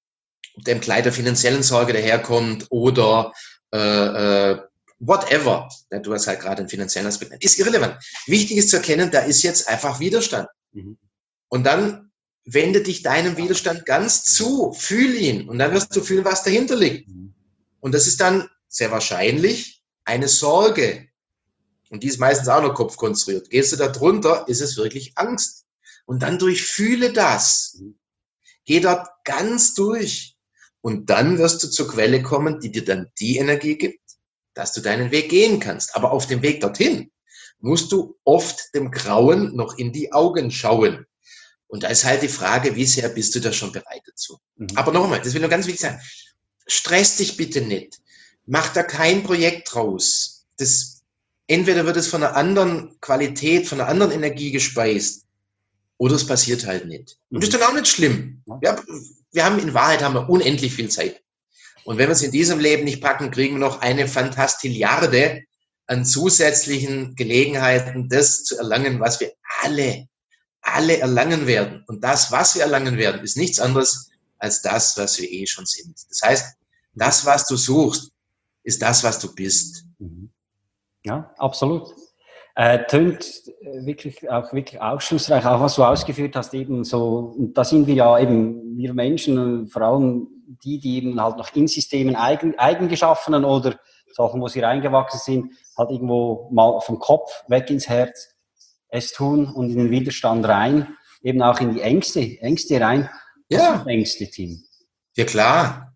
dem Kleid der finanziellen Sorge daherkommt oder äh, äh, whatever, ja, du hast halt gerade einen finanziellen Aspekt, ist irrelevant. Wichtig ist zu erkennen, da ist jetzt einfach Widerstand. Mhm. Und dann wende dich deinem Widerstand ganz zu, fühl ihn und dann wirst du fühlen, was dahinter liegt. Und das ist dann sehr wahrscheinlich eine Sorge. Und die ist meistens auch noch kopfkonstruiert. Gehst du da drunter, ist es wirklich Angst. Und dann durchfühle das. Geh dort ganz durch. Und dann wirst du zur Quelle kommen, die dir dann die Energie gibt, dass du deinen Weg gehen kannst. Aber auf dem Weg dorthin musst du oft dem Grauen noch in die Augen schauen. Und da ist halt die Frage, wie sehr bist du da schon bereit dazu? Mhm. Aber nochmal, das will nur ganz wichtig sein. Stress dich bitte nicht. Mach da kein Projekt draus. Das, entweder wird es von einer anderen Qualität, von einer anderen Energie gespeist, oder es passiert halt nicht. Und das ist dann auch nicht schlimm. Ja, wir haben, in Wahrheit haben wir unendlich viel Zeit. Und wenn wir es in diesem Leben nicht packen, kriegen wir noch eine Fantastilliarde an zusätzlichen Gelegenheiten, das zu erlangen, was wir alle alle erlangen werden. Und das, was wir erlangen werden, ist nichts anderes als das, was wir eh schon sind. Das heißt, das, was du suchst, ist das, was du bist. Ja, absolut. Äh, tönt wirklich auch wirklich aufschlussreich, auch was du ausgeführt hast, eben so, und da sind wir ja eben, wir Menschen, vor allem die, die eben halt noch in Systemen eigen, eigengeschaffenen oder Sachen, wo sie reingewachsen sind, halt irgendwo mal vom Kopf weg ins Herz es tun und in den Widerstand rein, eben auch in die Ängste, Ängste rein. Ja. Hast du noch Ängste, Tim? Ja, klar.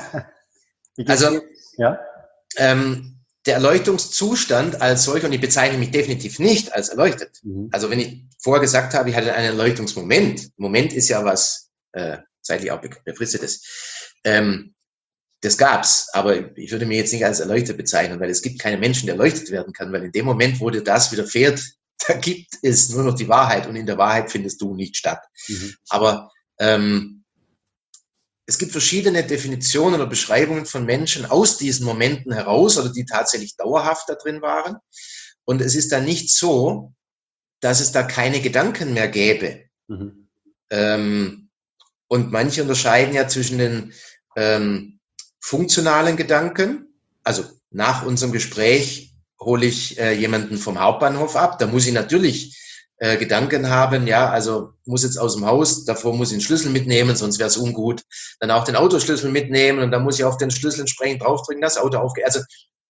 Also, ja? ähm, der Erleuchtungszustand als solcher, und ich bezeichne mich definitiv nicht als erleuchtet. Mhm. Also wenn ich vorher gesagt habe, ich hatte einen Erleuchtungsmoment, Moment ist ja was äh, zeitlich auch befristetes, ähm, das gab's, aber ich würde mich jetzt nicht als erleuchtet bezeichnen, weil es gibt keinen Menschen, der erleuchtet werden kann, weil in dem Moment, wo dir das widerfährt, da gibt es nur noch die Wahrheit und in der Wahrheit findest du nicht statt. Mhm. Aber ähm, es gibt verschiedene Definitionen oder Beschreibungen von Menschen aus diesen Momenten heraus oder die tatsächlich dauerhaft da drin waren. Und es ist dann nicht so, dass es da keine Gedanken mehr gäbe. Mhm. Ähm, und manche unterscheiden ja zwischen den ähm, funktionalen Gedanken. Also nach unserem Gespräch hole ich äh, jemanden vom Hauptbahnhof ab. Da muss ich natürlich Äh, Gedanken haben, ja, also muss jetzt aus dem Haus, davor muss ich den Schlüssel mitnehmen, sonst wäre es ungut. Dann auch den Autoschlüssel mitnehmen und dann muss ich auf den Schlüssel entsprechend draufdrücken, das Auto aufgeht. Also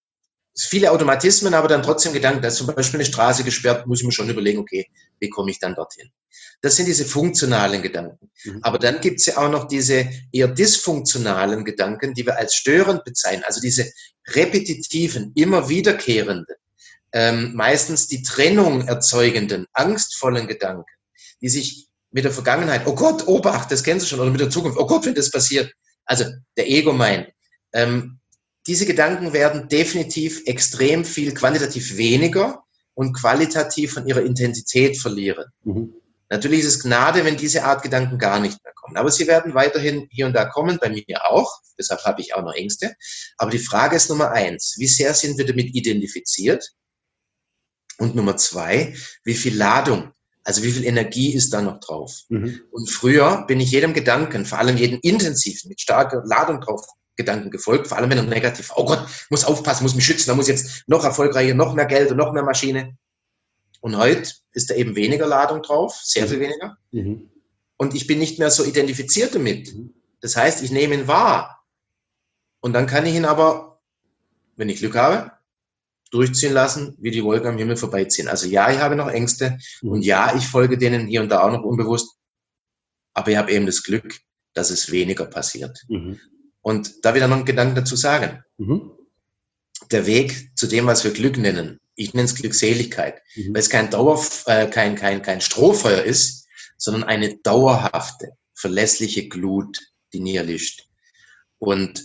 viele Automatismen, aber dann trotzdem Gedanken, da ist zum Beispiel eine Straße gesperrt, muss ich mir schon überlegen, okay, wie komme ich dann dorthin? Das sind diese funktionalen Gedanken. Mhm. Aber dann gibt es ja auch noch diese eher dysfunktionalen Gedanken, die wir als störend bezeichnen, also diese repetitiven, immer wiederkehrenden, Ähm, meistens die Trennung erzeugenden, angstvollen Gedanken, die sich mit der Vergangenheit, oh Gott, Obacht, das kennst du schon, oder mit der Zukunft, oh Gott, wenn das passiert, also der Ego-Mind, ähm, diese Gedanken werden definitiv extrem viel quantitativ weniger und qualitativ von ihrer Intensität verlieren. Mhm. Natürlich ist es Gnade, wenn diese Art Gedanken gar nicht mehr kommen, aber sie werden weiterhin hier und da kommen, bei mir auch, deshalb habe ich auch noch Ängste, aber die Frage ist Nummer eins, wie sehr sind wir damit identifiziert? Und Nummer zwei, wie viel Ladung, also wie viel Energie ist da noch drauf? Mhm. Und früher bin ich jedem Gedanken, vor allem jedem intensiven, mit starker Ladung drauf Gedanken gefolgt, vor allem wenn er negativ, oh Gott, muss aufpassen, muss mich schützen, da muss jetzt noch erfolgreicher, noch mehr Geld und noch mehr Maschine. Und heute ist da eben weniger Ladung drauf, sehr viel weniger. Mhm. Und ich bin nicht mehr so identifiziert damit. Das heißt, ich nehme ihn wahr. Und dann kann ich ihn aber, wenn ich Glück habe, durchziehen lassen, wie die Wolken am Himmel vorbeiziehen. Also ja, ich habe noch Ängste mhm. und ja, ich folge denen hier und da auch noch unbewusst, aber ich habe eben das Glück, dass es weniger passiert. Mhm. Und da wieder noch einen Gedanken dazu sagen. Mhm. Der Weg zu dem, was wir Glück nennen, ich nenne es Glückseligkeit, mhm. weil es kein Dauer, äh, kein, kein, kein Strohfeuer ist, sondern eine dauerhafte, verlässliche Glut, die nie erlischt. Und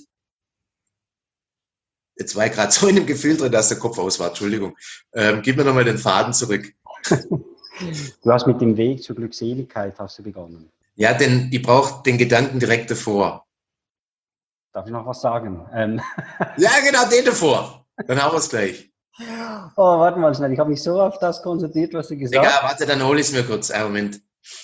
jetzt war ich gerade so in dem Gefühl drin, dass der Kopf aus war. Entschuldigung. Ähm, gib mir nochmal den Faden zurück. Du hast mit dem Weg zur Glückseligkeit hast du begonnen. Ja, denn ich brauche den Gedanken direkt davor. Darf ich noch was sagen? Ähm. Ja, genau, den davor. Dann haben wir es gleich. Oh, warte mal schnell. Ich habe mich so auf das konzentriert, was du gesagt hast. Egal, warte, dann hole ich es mir kurz. Einen Moment.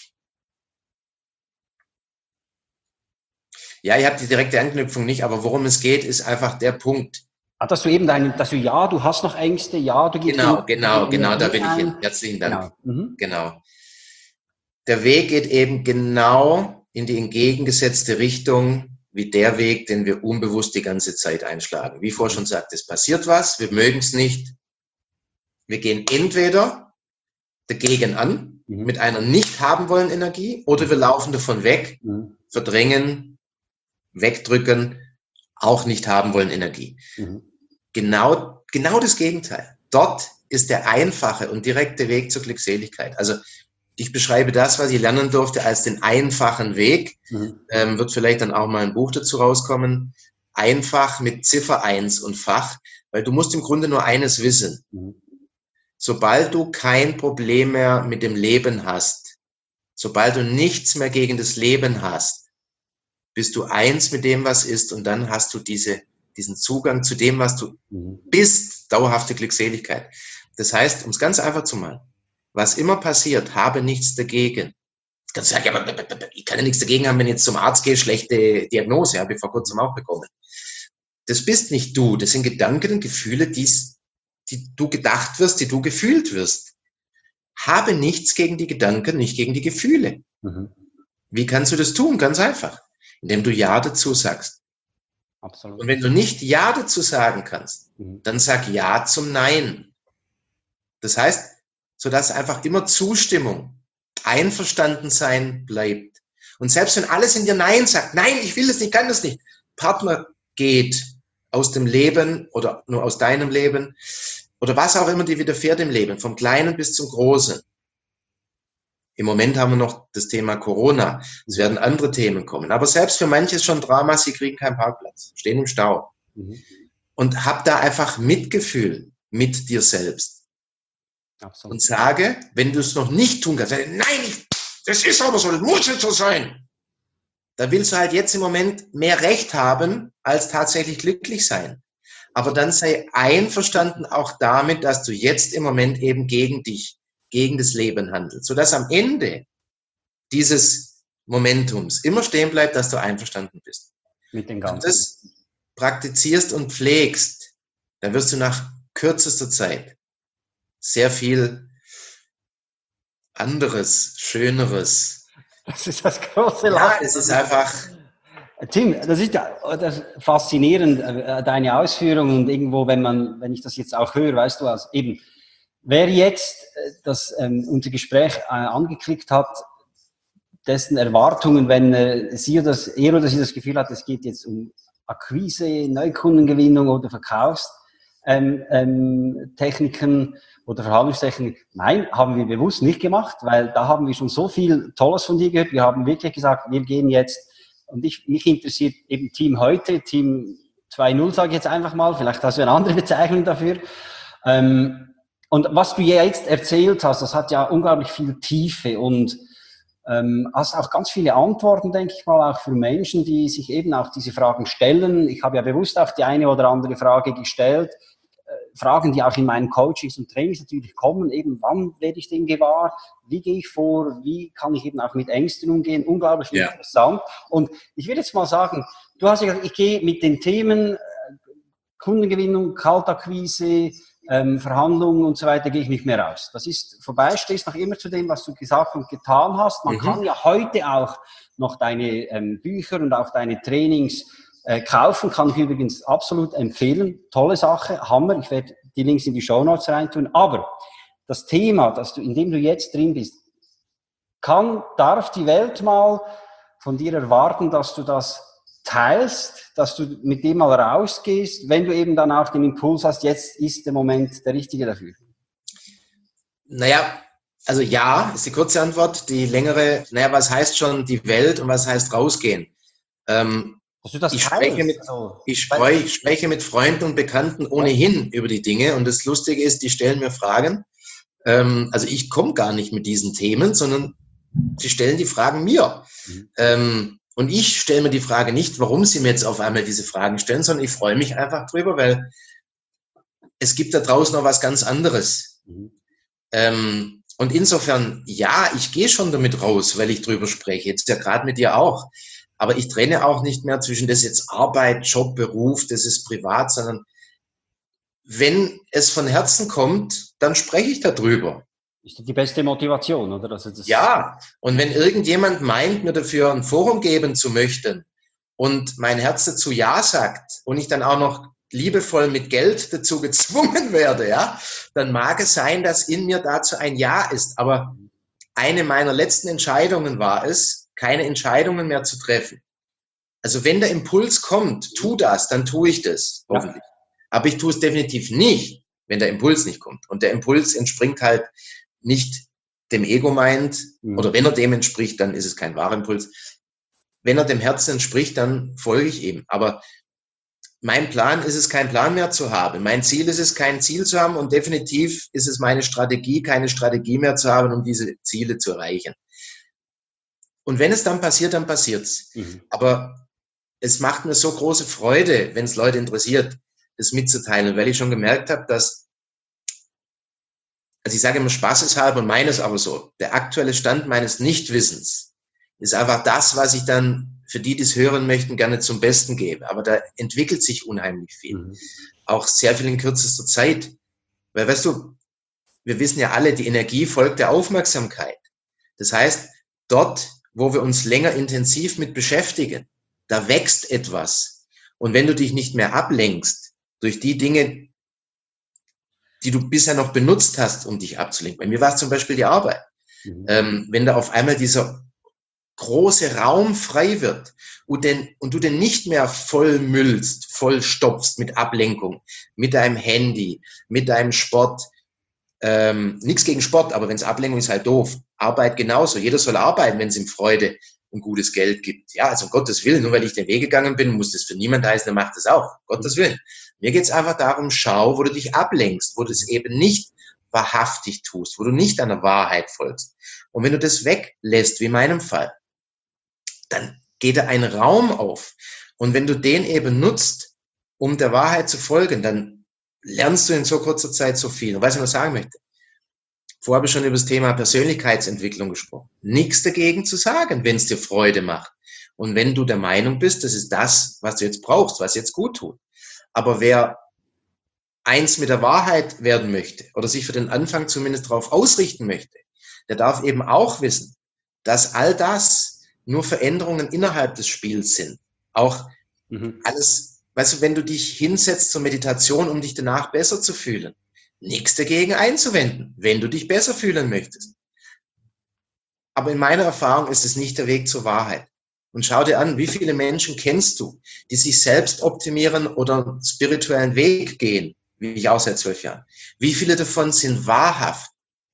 Ja, ich habe die direkte Anknüpfung nicht, aber worum es geht, ist einfach der Punkt. Ah, dass du eben deine, dass du, ja, du hast noch Ängste, ja, du gibst Genau, genau, genau, da will ich hin. Herzlichen Dank. Genau. Mhm. Genau. Der Weg geht eben genau in die entgegengesetzte Richtung, wie der Weg, den wir unbewusst die ganze Zeit einschlagen. Wie vorher schon gesagt, es passiert was, wir mögen es nicht. Wir gehen entweder dagegen an, mhm. mit einer nicht haben wollen Energie, oder wir laufen davon weg, mhm. verdrängen, wegdrücken, auch nicht haben wollen Energie. Mhm. Genau, genau das Gegenteil. Dort ist der einfache und direkte Weg zur Glückseligkeit. Also ich beschreibe das, was ich lernen durfte, als den einfachen Weg. Mhm. Ähm, wird vielleicht dann auch mal ein Buch dazu rauskommen. Einfach mit Ziffer eins und Fach, weil du musst im Grunde nur eines wissen. Mhm. Sobald du kein Problem mehr mit dem Leben hast, sobald du nichts mehr gegen das Leben hast, bist du eins mit dem, was ist, und dann hast du diese, diesen Zugang zu dem, was du mhm. bist, dauerhafte Glückseligkeit. Das heißt, um es ganz einfach zu machen, was immer passiert, habe nichts dagegen. Jetzt kannst du sagen, ja, aber ich kann ja nichts dagegen haben, wenn ich jetzt zum Arzt gehe, schlechte Diagnose, habe ich vor kurzem auch bekommen. Das bist nicht du, das sind Gedanken und Gefühle, die es die du gedacht wirst, die du gefühlt wirst. Habe nichts gegen die Gedanken, nicht gegen die Gefühle. Mhm. Wie kannst du das tun? Ganz einfach, indem du Ja dazu sagst. Absolut. Und wenn du nicht Ja dazu sagen kannst, mhm. dann sag Ja zum Nein. Das heißt, sodass einfach immer Zustimmung, Einverstandensein bleibt. Und selbst wenn alles in dir Nein sagt, nein, ich will das nicht, kann das nicht, Partner geht aus dem Leben oder nur aus deinem Leben oder was auch immer dir widerfährt im Leben, vom Kleinen bis zum Großen. Im Moment haben wir noch das Thema Corona. Es werden andere Themen kommen. Aber selbst für manche ist schon Drama, sie kriegen keinen Parkplatz, stehen im Stau. Mhm. Und hab da einfach Mitgefühl mit dir selbst. Absolut. Und sage, wenn du es noch nicht tun kannst, nein, ich, das ist aber so, das muss jetzt so sein. Da willst du halt jetzt im Moment mehr Recht haben, als tatsächlich glücklich sein. Aber dann sei einverstanden auch damit, dass du jetzt im Moment eben gegen dich, gegen das Leben handelst, sodass am Ende dieses Momentums immer stehen bleibt, dass du einverstanden bist. Mit den ganzen. Wenn du das praktizierst und pflegst, dann wirst du nach kürzester Zeit sehr viel anderes, Schöneres. Das ist das große Lachen. Ja, es ist einfach... Tim, das ist ja das faszinierend, deine Ausführungen und irgendwo, wenn man, wenn ich das jetzt auch höre, weißt du was, eben, wer jetzt das, ähm, unser Gespräch äh, angeklickt hat, dessen Erwartungen, wenn äh, sie oder das, er oder sie das Gefühl hat, es geht jetzt um Akquise, Neukundengewinnung oder Verkaufstechniken ähm, ähm, oder Verhandlungstechniken, nein, haben wir bewusst nicht gemacht, weil da haben wir schon so viel Tolles von dir gehört. Wir haben wirklich gesagt, wir gehen jetzt. Und ich, mich interessiert eben Team heute, Team zwei null sage ich jetzt einfach mal, vielleicht hast du eine andere Bezeichnung dafür. Ähm, und was du jetzt erzählt hast, das hat ja unglaublich viel Tiefe und ähm, hast auch ganz viele Antworten, denke ich mal, auch für Menschen, die sich eben auch diese Fragen stellen. Ich habe ja bewusst auch die eine oder andere Frage gestellt, äh, Fragen, die auch in meinen Coachings und Trainings natürlich kommen, eben wann werde ich dem gewahr, wie gehe ich vor, wie kann ich eben auch mit Ängsten umgehen, unglaublich ja. interessant. Und ich würde jetzt mal sagen, du hast ja gesagt, ich gehe mit den Themen äh, Kundengewinnung, Kaltakquise, ähm, Verhandlungen und so weiter, gehe ich nicht mehr raus. Das ist vorbei, stehst noch immer zu dem, was du gesagt und getan hast. Man mhm. kann ja heute auch noch deine ähm, Bücher und auch deine Trainings äh, kaufen, kann ich übrigens absolut empfehlen. Tolle Sache, Hammer. Ich werde die Links in die Shownotes reintun. Aber das Thema, dass du, in dem du jetzt drin bist, kann, darf die Welt mal von dir erwarten, dass du das teilst, dass du mit dem mal rausgehst, wenn du eben dann auch den Impuls hast, jetzt ist der Moment der richtige dafür? Naja, also ja, ist die kurze Antwort. Die längere, naja, was heißt schon die Welt und was heißt rausgehen? Ähm, Dass du das ich, teilst, spreche mit, also, ich, spreche, ich spreche mit Freunden und Bekannten ohnehin ja. über die Dinge und das Lustige ist, die stellen mir Fragen. Ähm, also ich komme gar nicht mit diesen Themen, sondern sie stellen die Fragen mir. Mhm. Ähm, Und ich stelle mir die Frage nicht, warum sie mir jetzt auf einmal diese Fragen stellen, sondern ich freue mich einfach drüber, weil es gibt da draußen noch was ganz anderes. Mhm. Ähm, und insofern, ja, ich gehe schon damit raus, weil ich drüber spreche. Jetzt ja gerade mit dir auch. Aber ich trenne auch nicht mehr zwischen das jetzt Arbeit, Job, Beruf, das ist privat, sondern wenn es von Herzen kommt, dann spreche ich darüber. Ist die beste Motivation, oder? Also das ja, und wenn irgendjemand meint, mir dafür ein Forum geben zu möchten und mein Herz dazu Ja sagt und ich dann auch noch liebevoll mit Geld dazu gezwungen werde, ja, dann mag es sein, dass in mir dazu ein Ja ist. Aber eine meiner letzten Entscheidungen war es, keine Entscheidungen mehr zu treffen. Also wenn der Impuls kommt, tu das, dann tue ich das, hoffentlich. Ja. Aber ich tue es definitiv nicht, wenn der Impuls nicht kommt. Und der Impuls entspringt halt nicht dem Ego-Mind, mhm. oder wenn er dem entspricht, dann ist es kein wahrer Impuls. Wenn er dem Herzen entspricht, dann folge ich ihm. Aber mein Plan ist es, keinen Plan mehr zu haben. Mein Ziel ist es, kein Ziel zu haben und definitiv ist es meine Strategie, keine Strategie mehr zu haben, um diese Ziele zu erreichen. Und wenn es dann passiert, dann passiert's. Mhm. Aber es macht mir so große Freude, wenn es Leute interessiert, das mitzuteilen, weil ich schon gemerkt habe, dass Also ich sage immer spaßeshalber und meine es aber so, der aktuelle Stand meines Nichtwissens ist einfach das, was ich dann für die, die es hören möchten, gerne zum Besten gebe. Aber da entwickelt sich unheimlich viel. Mhm. Auch sehr viel in kürzester Zeit. Weil, weißt du, wir wissen ja alle, die Energie folgt der Aufmerksamkeit. Das heißt, dort, wo wir uns länger intensiv mit beschäftigen, da wächst etwas. Und wenn du dich nicht mehr ablenkst durch die Dinge, die du bisher noch benutzt hast, um dich abzulenken. Bei mir war es zum Beispiel die Arbeit. Mhm. Ähm, wenn da auf einmal dieser große Raum frei wird und, den, und du den nicht mehr voll müllst, voll stopfst mit Ablenkung, mit deinem Handy, mit deinem Sport. Ähm, nichts gegen Sport, aber wenn es Ablenkung ist, halt doof. Arbeit genauso. Jeder soll arbeiten, wenn es ihm Freude und gutes Geld gibt. Ja, also um Gottes Willen, nur weil ich den Weg gegangen bin, muss das für niemand heißen, der macht das auch. Um Gottes Willen. Mir geht's einfach darum, schau, wo du dich ablenkst, wo du es eben nicht wahrhaftig tust, wo du nicht deiner Wahrheit folgst. Und wenn du das weglässt, wie in meinem Fall, dann geht da ein Raum auf. Und wenn du den eben nutzt, um der Wahrheit zu folgen, dann lernst du in so kurzer Zeit so viel. Und was ich noch sagen möchte, vorher habe ich schon über das Thema Persönlichkeitsentwicklung gesprochen. Nichts dagegen zu sagen, wenn es dir Freude macht. Und wenn du der Meinung bist, das ist das, was du jetzt brauchst, was jetzt gut tut. Aber wer eins mit der Wahrheit werden möchte oder sich für den Anfang zumindest darauf ausrichten möchte, der darf eben auch wissen, dass all das nur Veränderungen innerhalb des Spiels sind. Auch mhm. alles, weißt du, wenn du dich hinsetzt zur Meditation, um dich danach besser zu fühlen, nichts dagegen einzuwenden, wenn du dich besser fühlen möchtest. Aber in meiner Erfahrung ist es nicht der Weg zur Wahrheit. Und schau dir an, wie viele Menschen kennst du, die sich selbst optimieren oder einen spirituellen Weg gehen, wie ich auch seit zwölf Jahren. Wie viele davon sind wahrhaft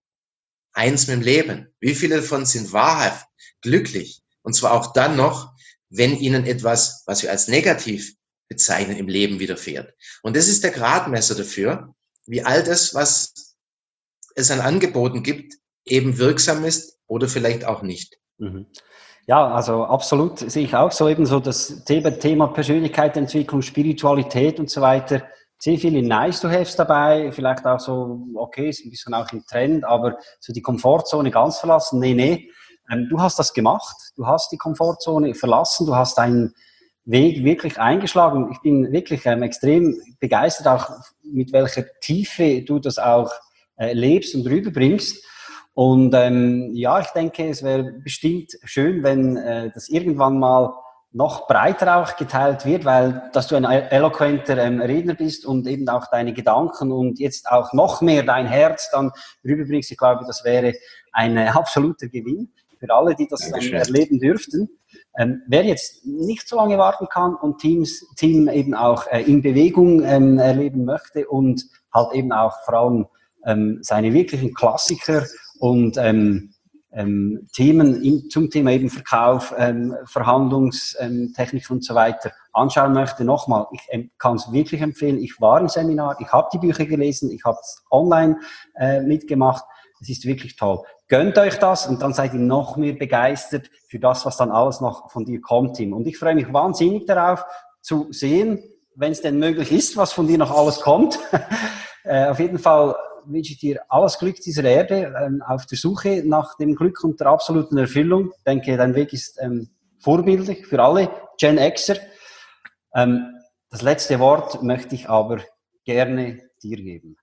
eins mit dem Leben? Wie viele davon sind wahrhaft glücklich? Und zwar auch dann noch, wenn ihnen etwas, was wir als negativ bezeichnen, im Leben widerfährt. Und das ist der Gradmesser dafür, wie all das, was es an Angeboten gibt, eben wirksam ist oder vielleicht auch nicht. Mhm. Ja, also absolut sehe ich auch so, eben so das Thema Persönlichkeitsentwicklung, Spiritualität und so weiter. Sehr viele Nice-to-Haves dabei, vielleicht auch so, okay, ist ein bisschen auch im Trend, aber so die Komfortzone ganz verlassen, nee, nee. Ähm, du hast das gemacht, du hast die Komfortzone verlassen, du hast deinen Weg wirklich eingeschlagen. Ich bin wirklich ähm, extrem begeistert, auch mit welcher Tiefe du das auch äh, lebst und rüberbringst. Und ähm, ja, ich denke, es wäre bestimmt schön, wenn äh, das irgendwann mal noch breiter auch geteilt wird, weil dass du ein eloquenter ähm, Redner bist und eben auch deine Gedanken und jetzt auch noch mehr dein Herz dann rüberbringst. Ich glaube, das wäre ein äh, absoluter Gewinn für alle, die das ähm, erleben dürften. Ähm, wer jetzt nicht so lange warten kann und Teams, Team eben auch äh, in Bewegung ähm, erleben möchte und halt eben auch vor allem ähm, seine wirklichen Klassiker und ähm, ähm, Themen in, zum Thema eben Verkauf, ähm, Verhandlungstechnik ähm, und so weiter anschauen möchte. Nochmal, ich ähm, kann es wirklich empfehlen. Ich war im Seminar, ich habe die Bücher gelesen, ich habe es online äh, mitgemacht. Es ist wirklich toll. Gönnt euch das und dann seid ihr noch mehr begeistert für das, was dann alles noch von dir kommt, Tim. Und ich freue mich wahnsinnig darauf zu sehen, wenn es denn möglich ist, was von dir noch alles kommt. äh, auf jeden Fall wünsche ich dir alles Glück dieser Erde ähm, auf der Suche nach dem Glück und der absoluten Erfüllung. Ich denke, dein Weg ist ähm, vorbildlich für alle Gen Xer. Ähm, das letzte Wort möchte ich aber gerne dir geben.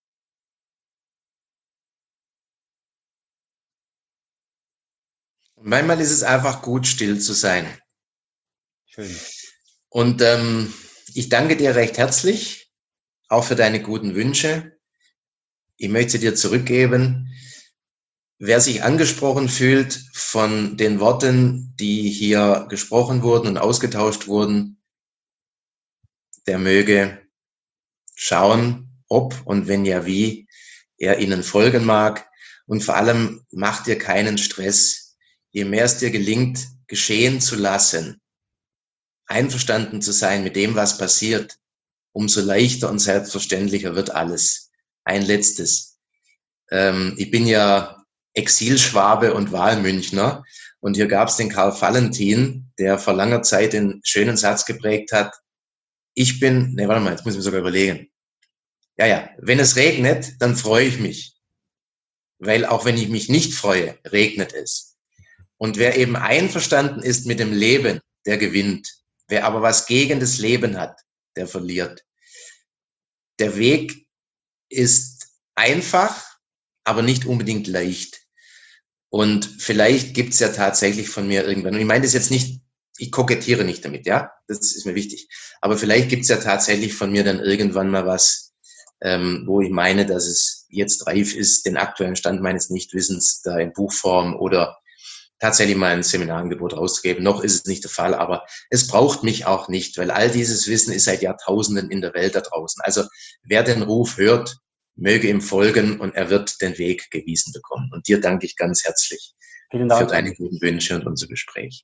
Manchmal ist es einfach gut, still zu sein. Schön. Und ähm, ich danke dir recht herzlich, auch für deine guten Wünsche. Ich möchte sie dir zurückgeben. Wer sich angesprochen fühlt von den Worten, die hier gesprochen wurden und ausgetauscht wurden, der möge schauen, ob und wenn ja wie er ihnen folgen mag. Und vor allem mach dir keinen Stress. Je mehr es dir gelingt, geschehen zu lassen, einverstanden zu sein mit dem, was passiert, umso leichter und selbstverständlicher wird alles. Ein letztes. Ähm, ich bin ja Exilschwabe und Wahlmünchner und hier gab es den Karl Valentin, der vor langer Zeit den schönen Satz geprägt hat, ich bin, ne, warte mal, jetzt muss ich mir sogar überlegen. Ja, ja, wenn es regnet, dann freue ich mich. Weil auch wenn ich mich nicht freue, regnet es. Und wer eben einverstanden ist mit dem Leben, der gewinnt. Wer aber was gegen das Leben hat, der verliert. Der Weg ist einfach, aber nicht unbedingt leicht. Und vielleicht gibt's ja tatsächlich von mir irgendwann, und ich meine das jetzt nicht, ich kokettiere nicht damit, ja, das ist mir wichtig, aber vielleicht gibt's ja tatsächlich von mir dann irgendwann mal was, ähm, wo ich meine, dass es jetzt reif ist, den aktuellen Stand meines Nichtwissens da in Buchform oder tatsächlich mal ein Seminarangebot rauszugeben. Noch ist es nicht der Fall, aber es braucht mich auch nicht, weil all dieses Wissen ist seit Jahrtausenden in der Welt da draußen. Also wer den Ruf hört, möge ihm folgen und er wird den Weg gewiesen bekommen. Und dir danke ich ganz herzlich Vielen Dank für deine guten Wünsche und unser Gespräch.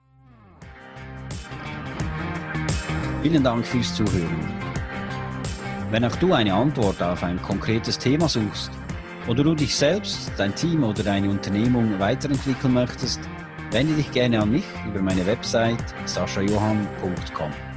Vielen Dank fürs Zuhören. Wenn auch du eine Antwort auf ein konkretes Thema suchst oder du dich selbst, dein Team oder deine Unternehmung weiterentwickeln möchtest, wende dich gerne an mich über meine Website sascha johann punkt com.